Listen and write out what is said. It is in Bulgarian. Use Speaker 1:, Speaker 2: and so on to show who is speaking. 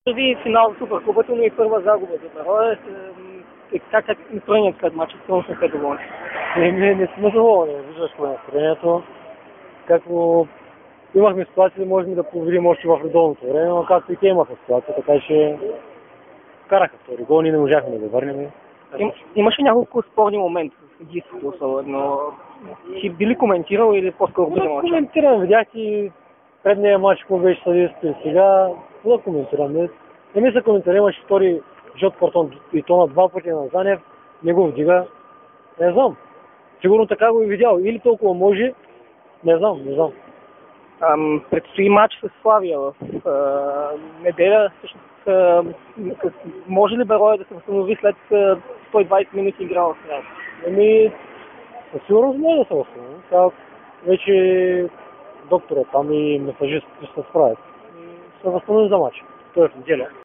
Speaker 1: Първи финал в Суперкубата, но и първа загуба за Берое. Как е настроението след мача? Силно сме доволни.
Speaker 2: Не сме доволни, виждаш кое е настроението. Както имахме ситуация, можем да победим още в редовното време, но както и те имаха ситуация, така че караха втори гол, ние не можахме да го върнем.
Speaker 1: Имаше няколко спорни моменти с съдийството особено. Си били коментирал или по-скоро били мълчал?
Speaker 2: Коментирам, видях и предния матч, какво беше съдейството и сега. Да коментирам. Не ми се коментира, имаше втори жълт картон и то на два пъти на Занев, не го вдига. Не знам. Сигурно така го и видял. Или толкова може, не знам.
Speaker 1: Предстои матч с Славия в неделя. Може ли Берое да се възстанови след 120 минути игра в сряда?
Speaker 2: Със сигурност може да се възстанови. Сега вече докторът там и месажист ще се справят. Се възстанови за матч. Той е в неделя.